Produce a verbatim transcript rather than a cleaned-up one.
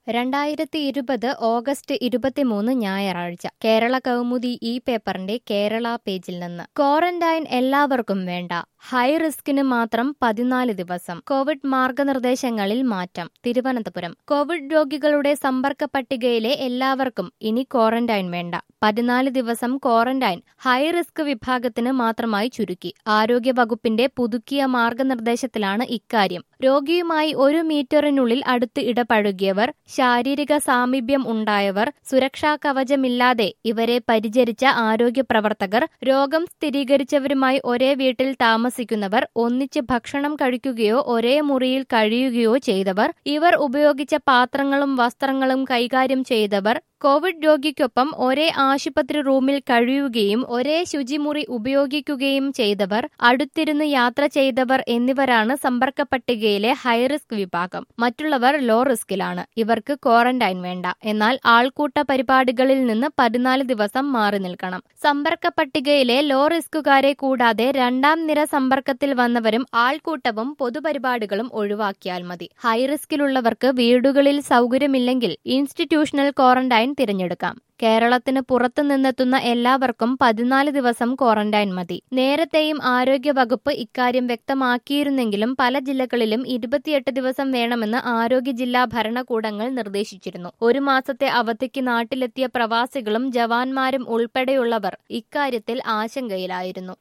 രണ്ടായിരത്തി ഇരുപത് ഓഗസ്റ്റ് ഇരുപത്തിമൂന്ന് ഞായറാഴ്ച കേരള കൗമുദി ഈ പേപ്പറിന്റെ കേരള പേജിൽ നിന്ന് ക്വാറന്റൈൻ എല്ലാവർക്കും വേണ്ട, ഹൈ റിസ്കിന് മാത്രം പതിനാല് ദിവസം. കോവിഡ് മാർഗനിർദ്ദേശങ്ങളിൽ മാറ്റം. തിരുവനന്തപുരം കോവിഡ് രോഗികളുടെ സമ്പർക്ക പട്ടികയിലെ എല്ലാവർക്കും ഇനി ക്വാറന്റൈൻ വേണ്ട. പതിനാല് ദിവസം ക്വാറന്റൈൻ ഹൈ റിസ്ക് വിഭാഗത്തിന് മാത്രമായി ചുരുക്കി. ആരോഗ്യ വകുപ്പിന്റെ പുതുക്കിയ മാർഗനിർദ്ദേശത്തിലാണ് ഇക്കാര്യം. രോഗിയുമായി ഒരു മീറ്ററിനുള്ളിൽ അടുത്ത് ഇടപഴകിയവർ, ശാരീരിക സാമീപ്യം ഉണ്ടായവർ, സുരക്ഷാ കവചമില്ലാതെ ഇവരെ പരിചരിച്ച ആരോഗ്യ പ്രവർത്തകർ, രോഗം സ്ഥിരീകരിച്ചവരുമായി ഒരേ വീട്ടിൽ താമസിക്കുന്നവർ, ഒന്നിച്ച് ഭക്ഷണം കഴിക്കുകയോ ഒരേ മുറിയിൽ കഴിയുകയോ ചെയ്തവർ, ഇവർ ഉപയോഗിച്ച പാത്രങ്ങളും വസ്ത്രങ്ങളും കൈകാര്യം ചെയ്തവർ, കോവിഡ് രോഗിക്കൊപ്പം ഒരേ ആശുപത്രി റൂമിൽ കഴിയുകയും ഒരേ ശുചിമുറി ഉപയോഗിക്കുകയും ചെയ്തവർ, അടുത്തിരുന്ന് യാത്ര ചെയ്തവർ എന്നിവരാണ് സമ്പർക്ക പട്ടികയിലെ ഹൈറിസ്ക് വിഭാഗം. മറ്റുള്ളവർ ലോ റിസ്കിലാണ്. ഇവർക്ക് ക്വാറന്റൈൻ വേണ്ട. എന്നാൽ ആൾക്കൂട്ട പരിപാടികളിൽ നിന്ന് പതിനാല് ദിവസം മാറി നിൽക്കണം. സമ്പർക്ക പട്ടികയിലെ ലോ റിസ്കുകാരെ കൂടാതെ രണ്ടാം നിര സമ്പർക്കത്തിൽ വന്നവരും ആൾക്കൂട്ടവും പൊതുപരിപാടികളും ഒഴിവാക്കിയാൽ മതി. ഹൈറിസ്കിലുള്ളവർക്ക് വീടുകളിൽ സൗകര്യമില്ലെങ്കിൽ ഇൻസ്റ്റിറ്റ്യൂഷണൽ ക്വാറന്റൈൻ തിരഞ്ഞെടുക്കാം. കേരളത്തിന് പുറത്തു നിന്നെത്തുന്ന എല്ലാവർക്കും പതിനാല് ദിവസം ക്വാറന്റൈൻ മതി. നേരത്തെയും ആരോഗ്യ വകുപ്പ് ഇക്കാര്യം വ്യക്തമാക്കിയിരുന്നെങ്കിലും പല ജില്ലകളിലും ഇരുപത്തിയെട്ട് ദിവസം വേണമെന്ന് ആരോഗ്യ ജില്ലാ ഭരണകൂടങ്ങൾ നിർദ്ദേശിച്ചിരുന്നു. ഒരു മാസത്തെ അവധിക്ക് നാട്ടിലെത്തിയ പ്രവാസികളും ജവാന്മാരും ഉൾപ്പെടെയുള്ളവർ ഇക്കാര്യത്തിൽ ആശങ്കയിലായിരുന്നു.